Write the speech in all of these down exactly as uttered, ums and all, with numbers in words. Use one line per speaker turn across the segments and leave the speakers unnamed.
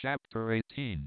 Chapter eighteen.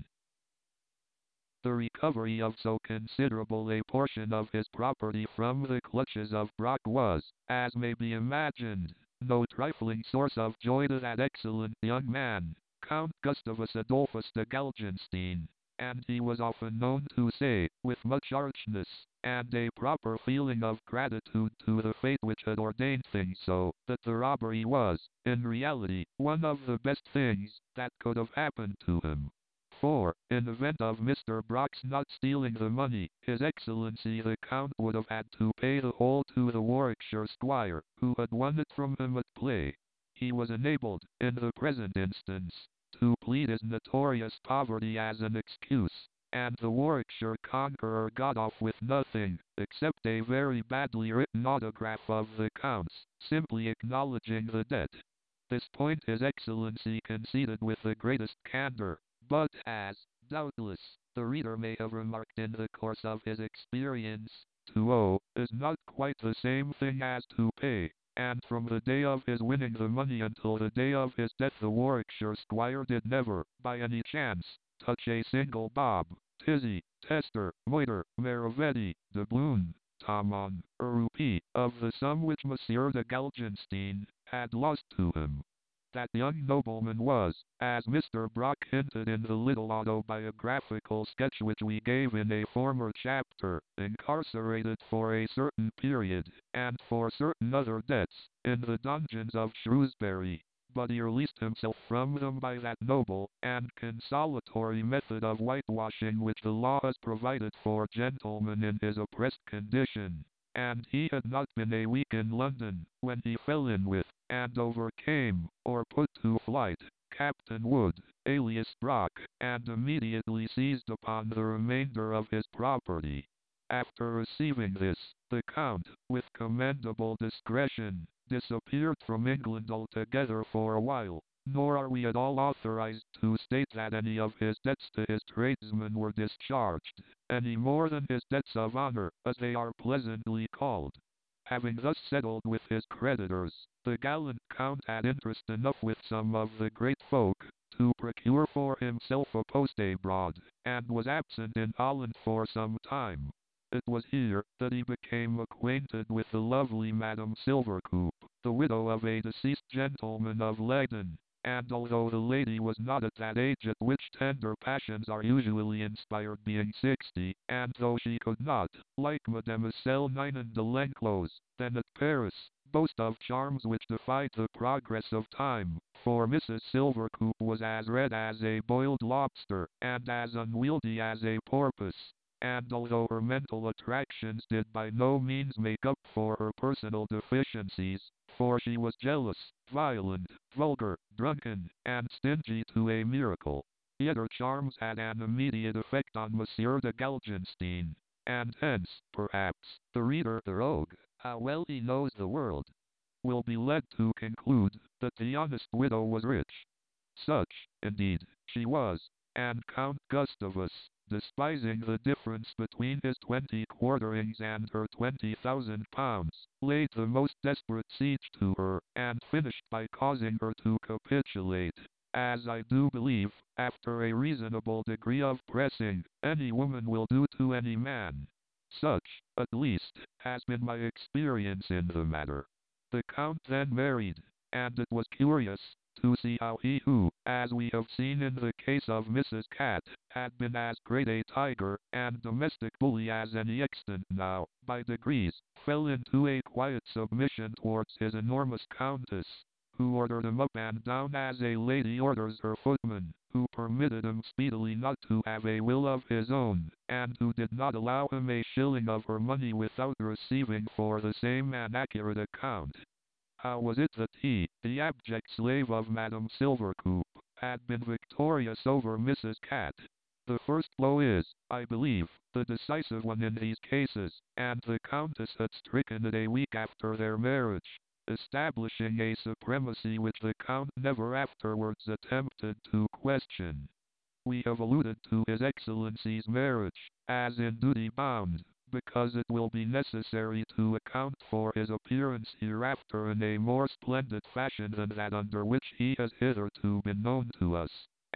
The recovery of so considerable a portion of his property from the clutches of Brock was, as may be imagined, no trifling source of joy to that excellent young man, Count Gustavus Adolphus de Galgenstein, and he was often known to say, with much archness, and a proper feeling of gratitude to the fate which had ordained things so, that the robbery was, in reality, one of the best things that could have happened to him. For, in event of Mister Brock's not stealing the money, His Excellency the Count would have had to pay the whole to the Warwickshire squire, who had won it from him at play. He was enabled, in the present instance, to plead his notorious poverty as an excuse, and the Warwickshire conqueror got off with nothing, except a very badly written autograph of the Count's, simply acknowledging the debt. This point His Excellency conceded with the greatest candor, but as, doubtless, the reader may have remarked in the course of his experience, to owe is not quite the same thing as to pay, and from the day of his winning the money until the day of his death the Warwickshire squire did never, by any chance, touch a single bob, tizzy, tester, moiter, maravetti, doubloon, tomon, or rupee, of the sum which Monsieur de Galgenstein had lost to him. That young nobleman was, as Mister Brock hinted in the little autobiographical sketch which we gave in a former chapter, incarcerated for a certain period, and for certain other debts, in the dungeons of Shrewsbury, but he released himself from them by that noble and consolatory method of whitewashing which the law has provided for gentlemen in his oppressed condition. And he had not been a week in London, when he fell in with, and overcame, or put to flight, Captain Wood, alias Brock, and immediately seized upon the remainder of his property. After receiving this, the Count, with commendable discretion, disappeared from England altogether for a while, nor are we at all authorized to state that any of his debts to his tradesmen were discharged, any more than his debts of honor, as they are pleasantly called. Having thus settled with his creditors, the gallant Count had interest enough with some of the great folk, to procure for himself a post abroad, and was absent in Holland for some time. It was here that he became acquainted with the lovely Madame Silvercoop, the widow of a deceased gentleman of Leyden, and although the lady was not at that age at which tender passions are usually inspired, being sixty, and though she could not, like Mademoiselle Ninon de Lenclos, then at Paris, boast of charms which defied the progress of time, for Missus Silvercoop was as red as a boiled lobster, and as unwieldy as a porpoise. And although her mental attractions did by no means make up for her personal deficiencies, for she was jealous, violent, vulgar, drunken, and stingy to a miracle, yet her charms had an immediate effect on Monsieur de Galgenstein, and hence, perhaps, the reader, the rogue, how well he knows the world, will be led to conclude that the honest widow was rich. Such, indeed, she was, and Count Gustavus, despising the difference between his twenty quarterings and her twenty thousand pounds, laid the most desperate siege to her, and finished by causing her to capitulate, as I do believe, after a reasonable degree of pressing, any woman will do to any man. Such, at least, has been my experience in the matter. The Count then married, and it was curious to see how he who, as we have seen in the case of Missus Cat, had been as great a tiger and domestic bully as any extant now, by degrees, fell into a quiet submission towards his enormous countess, who ordered him up and down as a lady orders her footman, who permitted him speedily not to have a will of his own, and who did not allow him a shilling of her money without receiving for the same an accurate account. How was it that he, the abject slave of Madame Silvercoop, had been victorious over Missus Cat? The first blow is, I believe, the decisive one in these cases, and the Countess had stricken it a week after their marriage, establishing a supremacy which the Count never afterwards attempted to question. We have alluded to His Excellency's marriage, as in duty bound, because it will be necessary to account for his appearance hereafter in a more splendid fashion than that under which he has hitherto been known to us,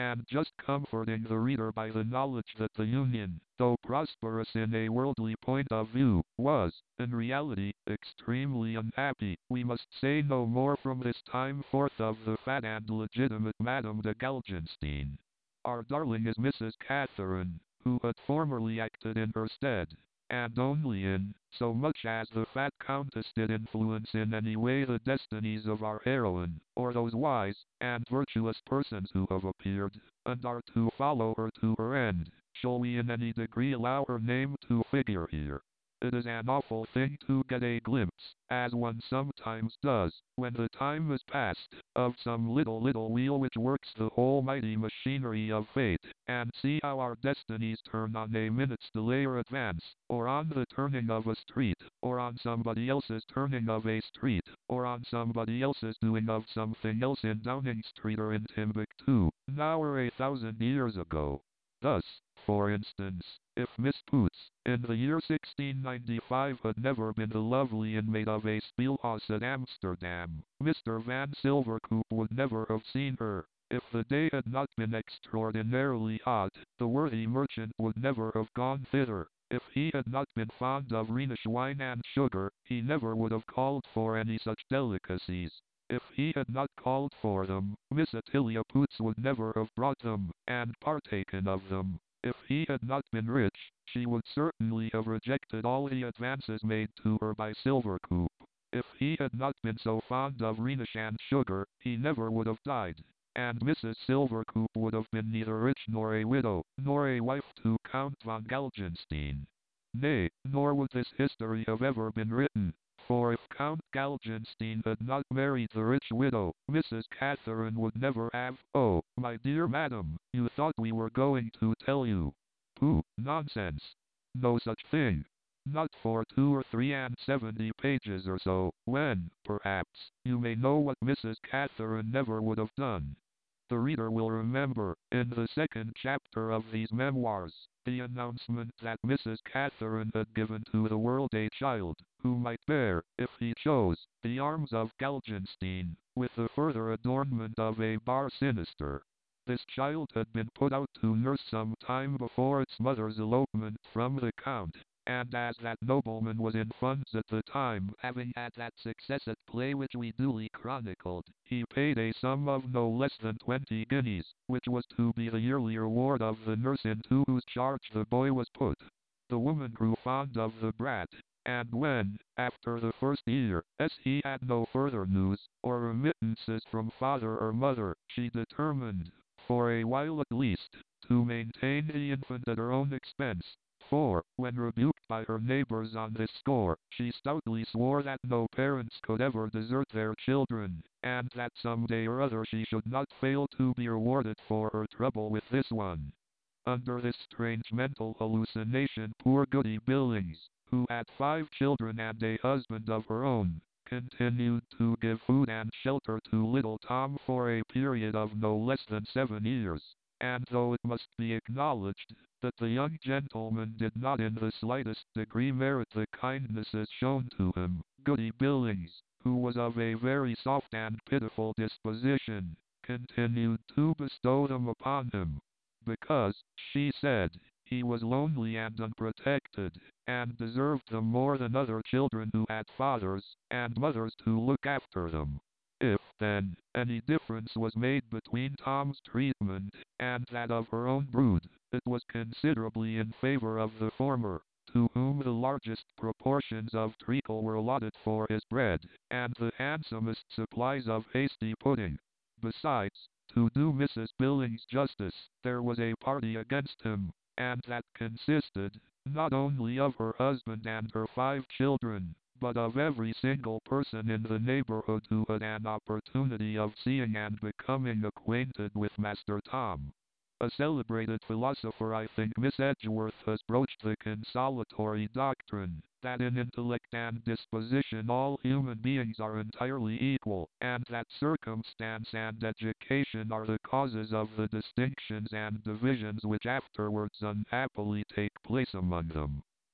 and just comforting the reader by the knowledge that the Union, though prosperous in a worldly point of view, was, in reality, extremely unhappy. We must say no more from this time forth of the fat and legitimate Madame de Galgenstein. Our darling is Missus Catherine, who had formerly acted in her stead, and only in so much as the fat countess did influence in any way the destinies of our heroine, or those wise and virtuous persons who have appeared, and are to follow her to her end, shall we in any degree allow her name to figure here. It is an awful thing to get a glimpse, as one sometimes does, when the time is past, of some little little wheel which works the whole mighty machinery of fate, and see how our destinies turn on a minute's delay or advance, or on the turning of a street, or on somebody else's turning of a street, or on somebody else's doing of something else in Downing Street or in Timbuktu, now or a thousand years ago. Thus, for instance, if Miss Poots, in the year sixteen ninety-five had never been the lovely inmate of a Spielhaus at Amsterdam, Mister Van Silvercoop would never have seen her. If the day had not been extraordinarily hot, the worthy merchant would never have gone thither. If he had not been fond of Rhenish wine and sugar, he never would have called for any such delicacies. If he had not called for them, Miss Attilia Poots would never have brought them, and partaken of them. If he had not been rich, she would certainly have rejected all the advances made to her by Silvercoop. If he had not been so fond of Rhenish and sugar, he never would have died. And Missus Silvercoop would have been neither rich nor a widow, nor a wife to Count von Galgenstein. Nay, nor would this history have ever been written. For if Count Galgenstein had not married the rich widow, Missus Catherine would never have. Oh, my dear madam, you thought we were going to tell you. Pooh, nonsense. No such thing. Not for two or three and seventy pages or so, when, perhaps, you may know what Missus Catherine never would have done. The reader will remember, in the second chapter of these memoirs, the announcement that Missus Catherine had given to the world a child, who might bear, if he chose, the arms of Galgenstein, with the further adornment of a bar sinister. This child had been put out to nurse some time before its mother's elopement from the Count, and as that nobleman was in funds at the time, having had that success at play which we duly chronicled, he paid a sum of no less than twenty guineas, which was to be the yearly reward of the nurse into whose charge the boy was put. The woman grew fond of the brat, and when, after the first year, as he had no further news, or remittances from father or mother, she determined, for a while at least, to maintain the infant at her own expense. For, when rebuked by her neighbors on this score, she stoutly swore that no parents could ever desert their children, and that some day or other she should not fail to be rewarded for her trouble with this one. Under this strange mental hallucination, poor Goody Billings, who had five children and a husband of her own, continued to give food and shelter to little Tom for a period of no less than seven years. And though it must be acknowledged that the young gentleman did not in the slightest degree merit the kindnesses shown to him, Goody Billings, who was of a very soft and pitiful disposition, continued to bestow them upon him, because, she said, he was lonely and unprotected, and deserved them more than other children who had fathers and mothers to look after them. If, then, any difference was made between Tom's treatment and that of her own brood, it was considerably in favor of the former, to whom the largest proportions of treacle were allotted for his bread, and the handsomest supplies of hasty pudding. Besides, to do Missus Billings justice, there was a party against him, and that consisted, not only of her husband and her five children, but of every single person in the neighborhood who had an opportunity of seeing and becoming acquainted with Master Tom. A celebrated philosopher, I think Miss Edgeworth, has broached the consolatory doctrine that in intellect and disposition all human beings are entirely equal, and that circumstance and education are the causes of the distinctions and divisions which afterwards unhappily take place among them.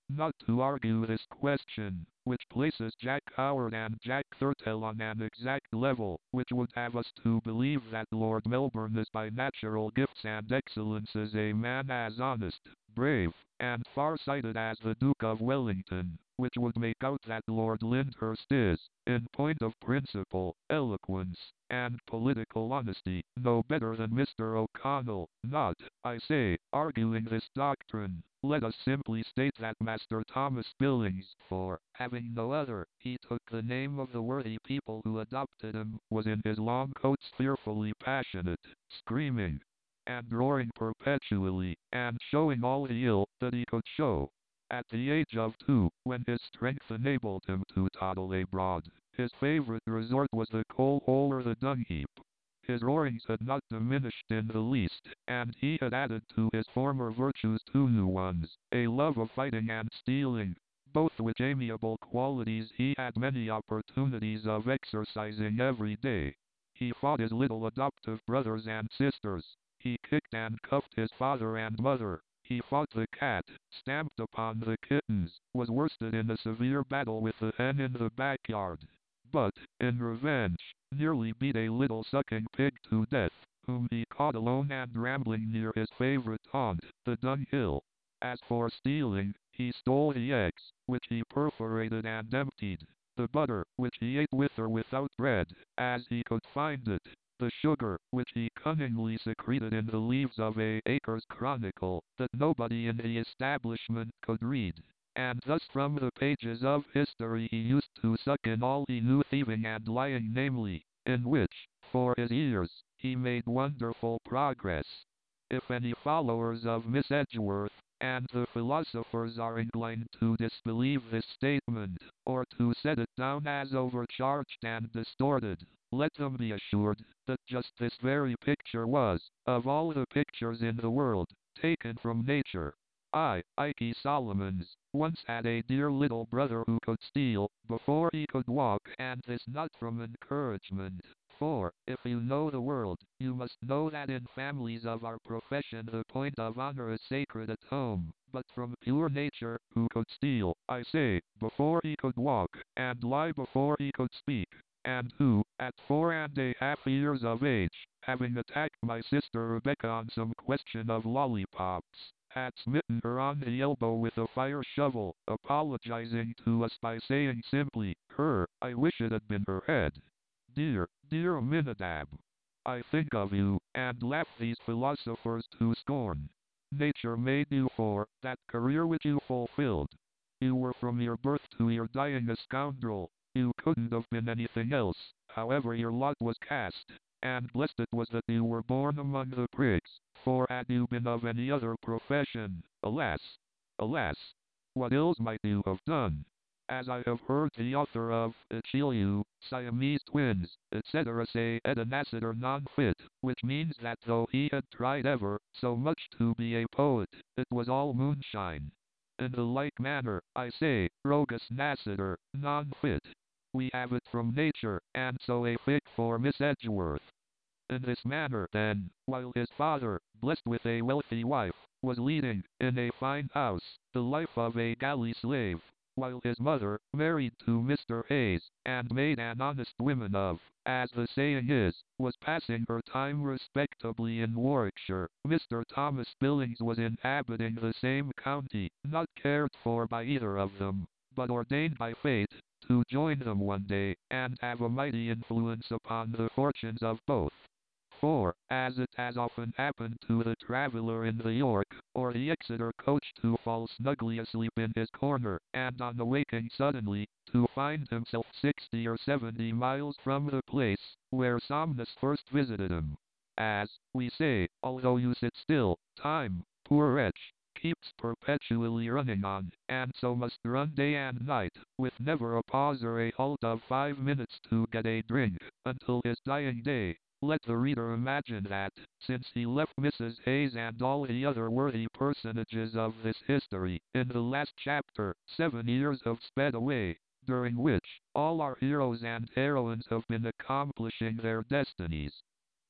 not to argue this question, which places Jack Howard and Jack Thurtell on an exact level, which would have us to believe that Lord Melbourne is by natural gifts and excellences a man as honest, brave, and far-sighted as the Duke of Wellington, which would make out that Lord Lyndhurst is, in point of principle, eloquence, and political honesty, no better than Mister O'Connell, not, I say, arguing this doctrine. Let us simply state that Master Thomas Billings, for, having no other, he took the name of the worthy people who adopted him, was in his long coats fearfully passionate, screaming and roaring perpetually, and showing all the ill that he could show. At the age of two, when his strength enabled him to toddle abroad, his favorite resort was the coal hole or the dung heap. His roarings had not diminished in the least, and he had added to his former virtues two new ones, a love of fighting and stealing, both which amiable qualities he had many opportunities of exercising every day. He fought his little adoptive brothers and sisters. He kicked and cuffed his father and mother. He fought the cat, stamped upon the kittens, was worsted in a severe battle with the hen in the backyard, but, in revenge, nearly beat a little sucking pig to death, whom he caught alone and rambling near his favorite haunt, the dunghill. As for stealing, he stole the eggs, which he perforated and emptied, the butter, which he ate with or without bread, as he could find it, the sugar, which he cunningly secreted in the leaves of a Acres Chronicle, that nobody in the establishment could read. And thus from the pages of history he used to suck in all he knew thieving and lying, namely, in which, for his years, he made wonderful progress. If any followers of Miss Edgeworth and the philosophers are inclined to disbelieve this statement, or to set it down as overcharged and distorted, let them be assured that just this very picture was, of all the pictures in the world, taken from nature. I, Ike Solomons, once had a dear little brother who could steal before he could walk, and this not from encouragement. For, if you know the world, you must know that in families of our profession the point of honor is sacred at home, but from pure nature, who could steal, I say, before he could walk, and lie before he could speak, and who, at four and a half years of age, having attacked my sister Rebecca on some question of lollipops, had smitten her on the elbow with a fire shovel, apologizing to us by saying simply, "Her, I wish it had been her head." Dear, dear Aminadab, I think of you, and laugh these philosophers to scorn. Nature made you for that career which you fulfilled. You were from your birth to your dying a scoundrel. You couldn't have been anything else, however your lot was cast, and blessed it was that you were born among the prigs, for had you been of any other profession, alas, alas, what ills might you have done? As I have heard the author of Achille, Siamese twins, et cetera say Edanacitor non-fit, which means that though he had tried ever so much to be a poet, it was all moonshine. In the like manner, I say, Rogus Nacitor, non-fit. We have it from nature, and so a fit for Miss Edgeworth. In this manner, then, while his father, blessed with a wealthy wife, was leading, in a fine house, the life of a galley slave, while his mother, married to Mister Hayes, and made an honest woman of, as the saying is, was passing her time respectably in Warwickshire, Mister Thomas Billings was inhabiting the same county, not cared for by either of them, but ordained by fate to join them one day, and have a mighty influence upon the fortunes of both. For, as it has often happened to the traveller in the York or the Exeter coach to fall snugly asleep in his corner, and on awaking suddenly, to find himself sixty or seventy miles from the place where Somnus first visited him. As, we say, although you sit still, time, poor wretch, keeps perpetually running on, and so must run day and night, with never a pause or a halt of five minutes to get a drink, until his dying day. Let the reader imagine that, since he left Missus Hayes and all the other worthy personages of this history, in the last chapter, seven years have sped away, during which, all our heroes and heroines have been accomplishing their destinies.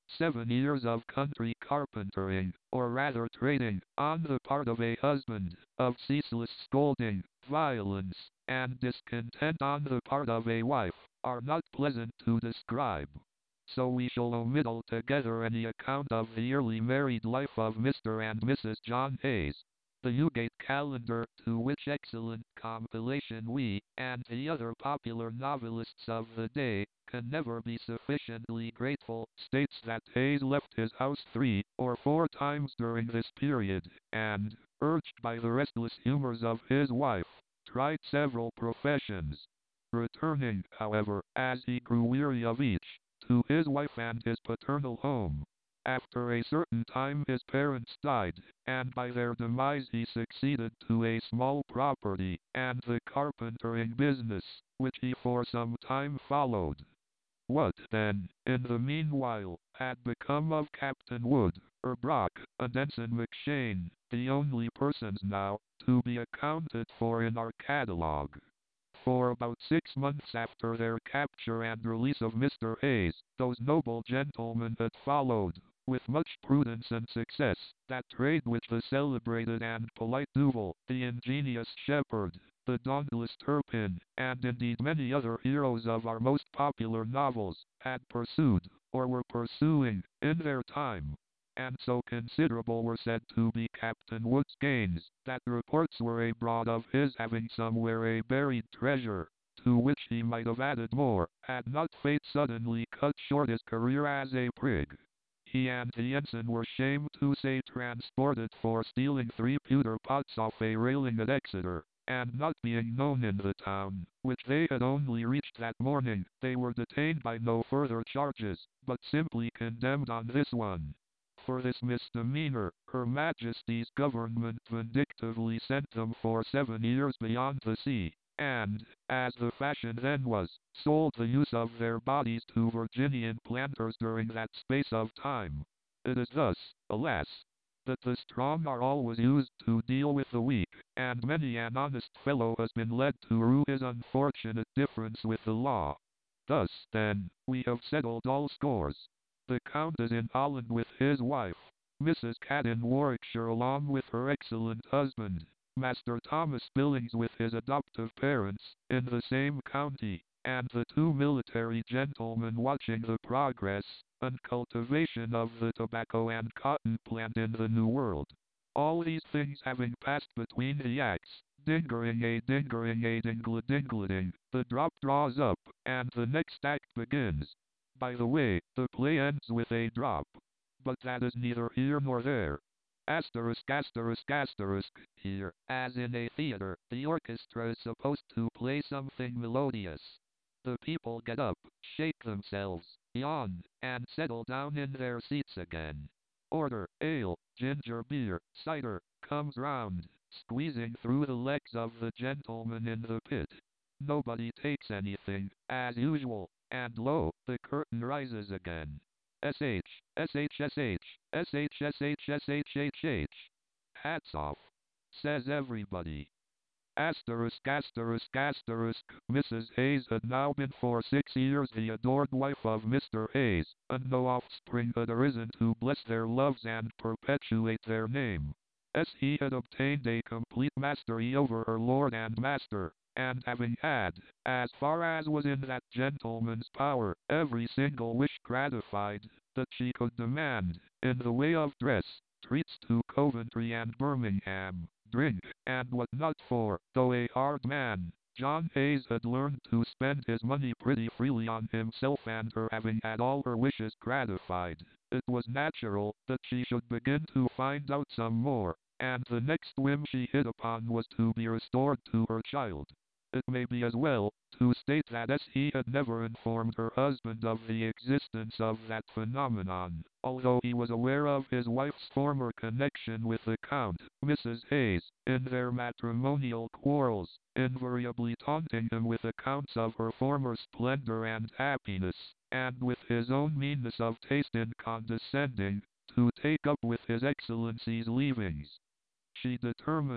Seven years of country carpentering, or rather trading, on the part of a husband, of ceaseless scolding, violence, and discontent on the part of a wife, are not pleasant to describe. So we shall omit altogether any account of the early married life of Mister and Missus John Hayes. The Newgate Calendar, to which excellent compilation we, and the other popular novelists of the day, can never be sufficiently grateful, states that Hayes left his house three or four times during this period, and, urged by the restless humors of his wife, tried several professions. Returning, however, as he grew weary of each, to his wife and his paternal home. After a certain time his parents died, and by their demise he succeeded to a small property, and the carpentering business, which he for some time followed. What, then, in the meanwhile, had become of Captain Wood, er Brock, and Ensign McShane, the only persons now to be accounted for in our catalogue? For about six months after their capture and release of Mister Hayes, those noble gentlemen had followed, with much prudence and success, that trade which the celebrated and polite Duval, the ingenious Shepherd, the dauntless Turpin, and indeed many other heroes of our most popular novels, had pursued, or were pursuing, in their time. And so considerable were said to be Captain Wood's gains, that reports were abroad of his having somewhere a buried treasure, to which he might have added more, had not fate suddenly cut short his career as a prig. He and the ensign were shamed to say transported for stealing three pewter pots off a railing at Exeter, and not being known in the town, which they had only reached that morning, they were detained by no further charges, but simply condemned on this one. For this misdemeanor, Her Majesty's government vindictively sent them for seven years beyond the sea, and, as the fashion then was, sold the use of their bodies to Virginian planters during that space of time. It is thus, alas, that the strong are always used to deal with the weak, and many an honest fellow has been led to rue his unfortunate difference with the law. Thus, then, we have settled all scores. The Count is in Holland with his wife, Missus Cat in Warwickshire along with her excellent husband, Master Thomas Billings with his adoptive parents, in the same county, and the two military gentlemen watching the progress and cultivation of the tobacco and cotton plant in the New World. All these things having passed between the acts, dingering a dingering a dingle dingleding, the drop draws up, and the next act begins. By the way, the play ends with a drop. But that is neither here nor there. Asterisk asterisk asterisk, here, as in a theater, the orchestra is supposed to play something melodious. The people get up, shake themselves, yawn, and settle down in their seats again. Order, ale, ginger beer, cider, comes round, squeezing through the legs of the gentlemen in the pit. Nobody takes anything, as usual, and lo, the curtain rises again. S H, S H S H, S H S H S H H H. Hats off, says everybody. Asterisk asterisk asterisk, Missus Hayes had now been for six years the adored wife of Mister Hayes, and no offspring had arisen to bless their loves and perpetuate their name. As he had obtained a complete mastery over her lord and master, and having had, as far as was in that gentleman's power, every single wish gratified, that she could demand, in the way of dress, treats to Coventry and Birmingham, drink, and what not for, though a hard man, John Hayes had learned to spend his money pretty freely on himself, and her having had all her wishes gratified, it was natural that she should begin to find out some more, and the next whim she hit upon was to be restored to her child. It may be as well to state that as he had never informed her husband of the existence of that phenomenon, although he was aware of his wife's former connection with the Count, Missus Hayes, in their matrimonial quarrels, invariably taunting him with accounts of her former splendor and happiness, and with his own meanness of taste in condescending to take up with his Excellency's leavings. She determined,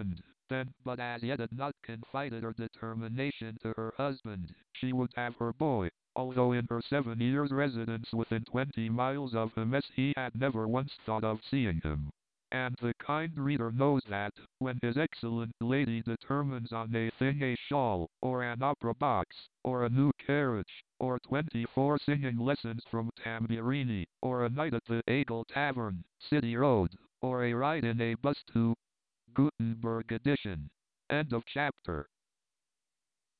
then, but as yet had not confided her determination to her husband. She would have her boy, although in her seven years' residence within twenty miles of him he had never once thought of seeing him. And the kind reader knows that, when his excellent lady determines on a thing, a shawl, or an opera box, or a new carriage, or twenty-four singing lessons from Tamburini, or a night at the Eagle Tavern, City Road, or a ride in a bus to Gutenberg edition. End of chapter.